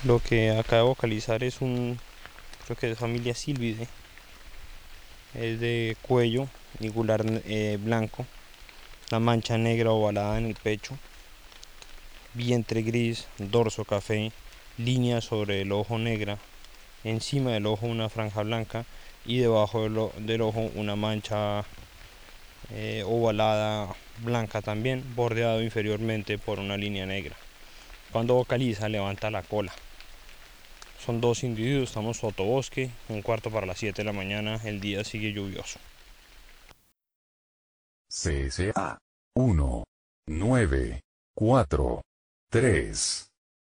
Lo que acaba de vocalizar es creo que es familia Silvide. Es de cuello y gular blanco, la mancha negra ovalada en el pecho, vientre gris, dorso café, línea sobre el ojo negra, encima del ojo una franja blanca y debajo del ojo una mancha ovalada blanca también, bordeado inferiormente por una línea negra. Cuando vocaliza levanta la cola. Son dos individuos, estamos sotobosque, 6:45 de la mañana, el día sigue lluvioso. CSA 1 9 4 3